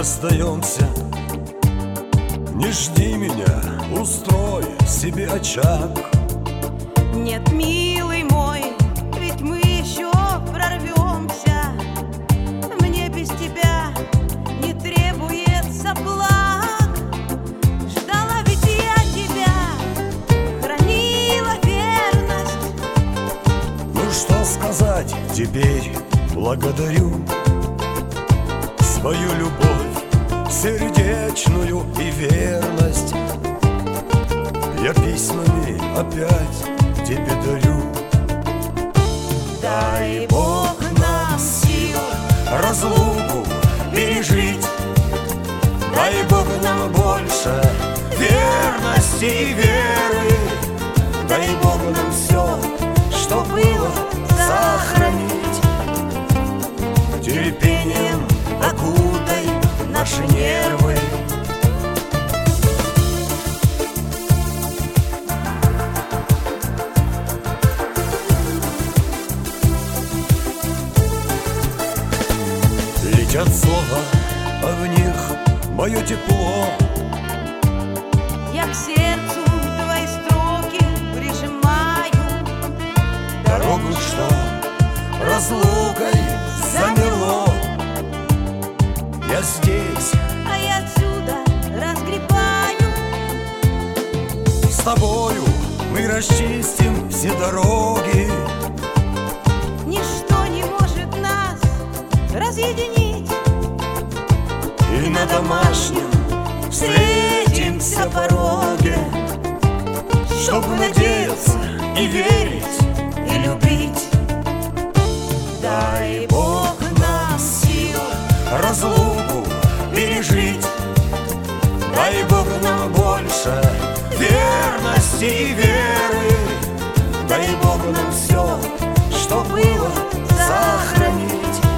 расстаемся. Не жди меня, устрой себе очаг. Нет, милый мой, ведь мы еще прорвемся. Мне без тебя не требуется благ. Ждала ведь я тебя, хранила верность. Ну что сказать теперь, благодарю свою любовь, сердечную и верность. Я письмами опять тебе дарю. Дай Бог нам сил разлуку пережить. Дай Бог нам больше верности и веры. Дай Бог нам все, что было, сохранить. Терпением окутай наши нервы. Летят слова, а в них мое тепло. Я к сердцу твои строки прижимаю. Дорогу, что разлукой замело. Я здесь, А я отсюда разгребаю. с тобою мы расчистим все дороги. Ничто не может нас разъединить. И на домашнем встретимся пороге, чтобы надеяться и верить, и любить. Дай Бог нам сил разлуку пережить. Дай Бог нам больше верности и веры. Дай Бог нам все, что было, сохранить.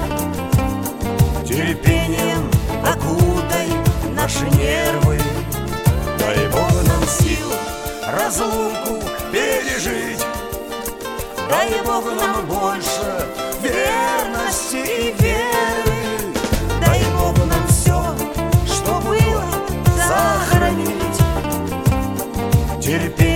Терпением окутай наши нервы. Дай Бог нам сил разлуку пережить. Дай Бог нам больше верности и веры. Дай Бог нам все, что было, сохранить. Терпение